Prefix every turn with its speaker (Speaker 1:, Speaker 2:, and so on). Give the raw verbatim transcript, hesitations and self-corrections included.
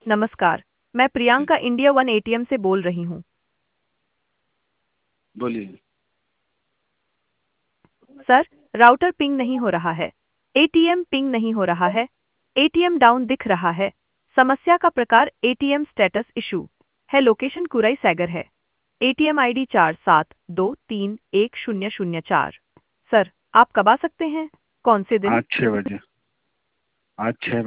Speaker 1: नमस्कार, मैं Priyanka India one ATM से बोल रही हूँ।
Speaker 2: बोलिए।
Speaker 1: सर, राउटर पिंग नहीं हो रहा है। एटीएम पिंग नहीं हो रहा है। एटीएम डाउन दिख रहा है। समस्या का प्रकार एटीएम स्टेटस इशू है। लोकेशन कुराई सैगर है। एटीएम आईडी चार सात दो तीन एक शून्य शून्य चार। सर, आप कब आ सकते हैं? कौन से दिन?
Speaker 2: आज छः बजे। आज छः